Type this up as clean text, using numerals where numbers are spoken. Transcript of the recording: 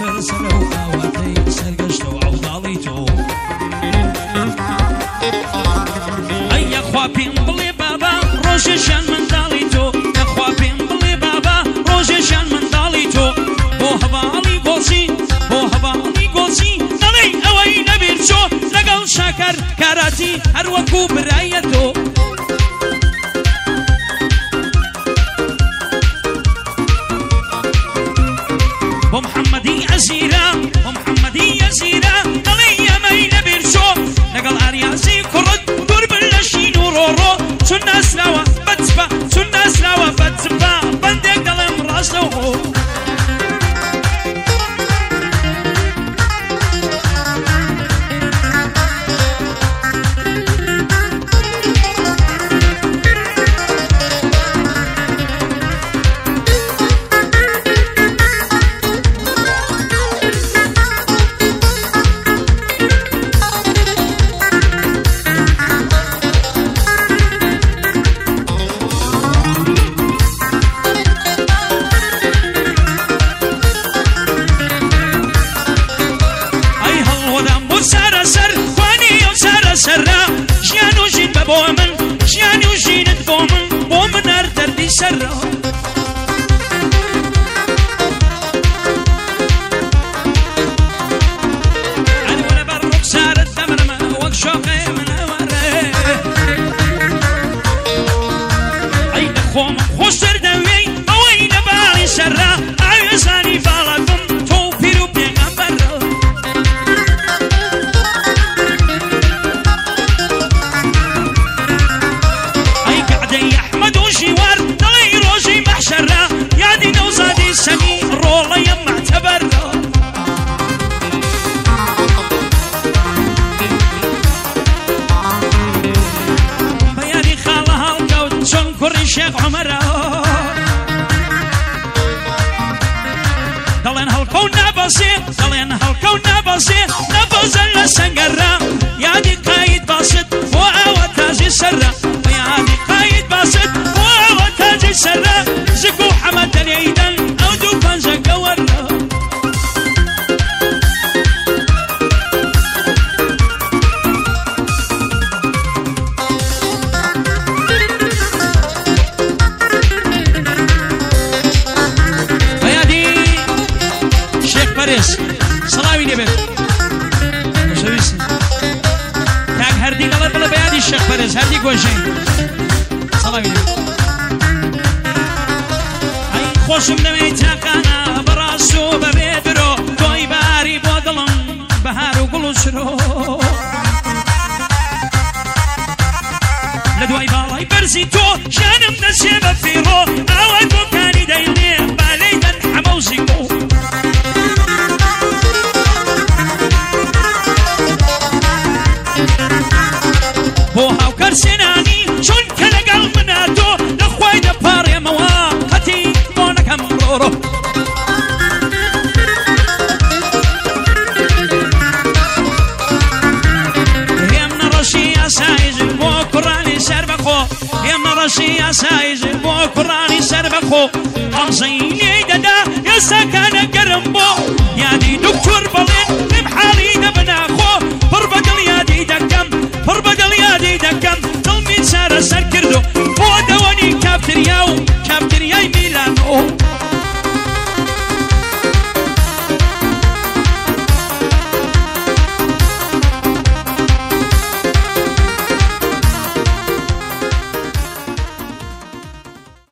مسافر سلو قاوتي سرقشتو عوضاليتو أي خوابين بلي بابا روششان من داليتو يا خوابين بلي بابا روششان من داليتو بو هبالي قوسي بو هبالي قوسي دلي أوي نبيرشو لقل شاكر كاراتي هروكو برايتو ومحمدي أزيرا ومحمدي أزيرا دلي أمي نبيرشو لقل أريازي كرد قرب اللشين ورورو سنة سلاوة بتسبا سنة سلاوة بتسبا بندق دلم راسلو سرا جيانو جين ببومن جيانو جين بومن بومن أردردي سرا أنا ولا بروك سارت دمرما وقشوقي من ورا أي نخوم خوش تردوي أوي نبالي سرا عيزاني فالكم توفيرو بيغمبر جوار دلي روجي محشرة يا دي نوزادي سمي رولا يما اعتبرنا بياني خالها القود شنكر الشيخ عمر دلين هالكون نبسيط دلين هالكون نبسيط نبزل السنقرة يا دي قايد باسط وعواتازي سرة يا دي قايد باسط سرا زكو حمد اليدن او دوكان زكورنا بيادي شيخ باريس صلاوي نبت وشويس تاك هردي قلب بلا بيادي الشيخ باريس هردي قوشين صلاوي نبت خوشم نمیتاقانا براسو ببیدرو توی باری بودلم بهارو گلوشرو لدوی بالای برزی تو جانم نسیب فیرو اوای بکانی دیلی بالیدن حموزیکو بو هاو کرسنانی چون کلگل مناتو لخوای دپاری مواقتی مرورو يمنا رشي سايز بوكراني سربخو يمنا رشي سايز بوكراني سربخو امزيني ددا يا سكان قرمبو يا دي دكتور بلي